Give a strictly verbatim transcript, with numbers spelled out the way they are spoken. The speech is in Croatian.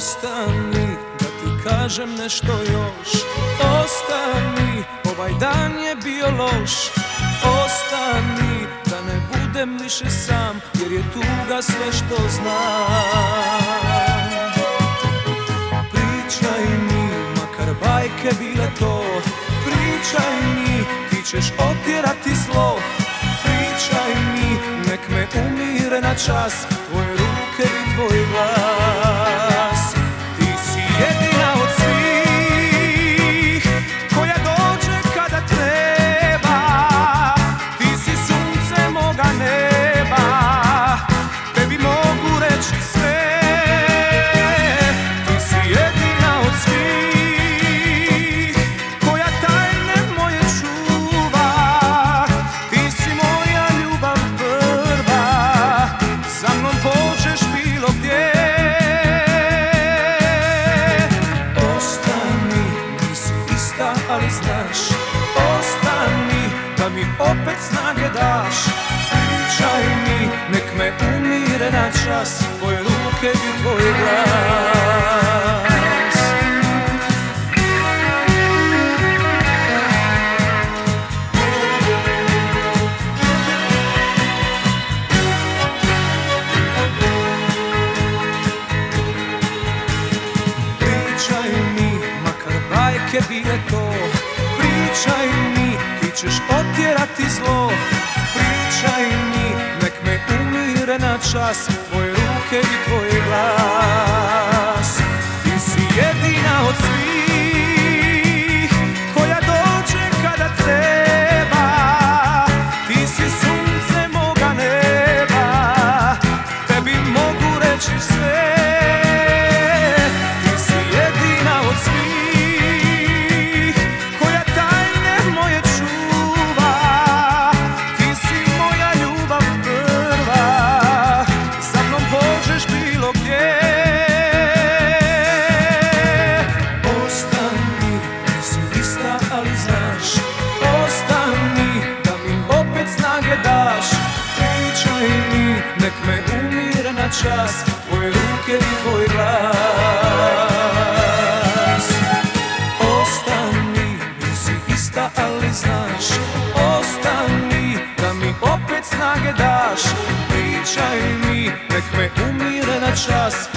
Ostani, da ti kažem nešto još. Ostani, ovaj dan je bio loš. Ostani, da ne budem više sam, jer je tuga sve što znam. Pričaj mi, makar bajke bile to. Pričaj mi, ti ćeš otjerati zlo. Pričaj mi, nek me umire na čas tvoje ruke i tvoj glas. Ti si jedina od svih koja dođe kada treba. Ti si sunce moga neba, tebi mogu reći sve. Ti si jedina od svih koja tajne moje čuva. Ti si moja ljubav prva, sa mnom pođeš bilo gdje. Ostani, nisi ista, ali znaš. Ostani, da mi opet snage daš. Pričaj mi, nek me umire na čas tvoje ruke i tvoj glas. Pričaj mi, makar bajke bile to. Pričaj mi, ti ćeš otjerati zlo. Pričaj mi, nek me umire na čas tvoje ruke i tvoj glas. Ti si jedina od svih koja dođe kada treba. Ti si sunce moga neba, tebi mogu reći sve. Ti si jedina od svih koja tajne moje čuva. Ti si moja ljubav prva, sa mnom pođeš bilo gdje. Ostani, nisi ista, ali znaš. Ostani, da mi opet snage daš. Pričaj mi, nek me umire na čas tvoje ruke i tvoj glas. Ostani, nisi ista, ali znaš. Ostani, da mi opet snage daš. Pričaj mi, nek me umire na čas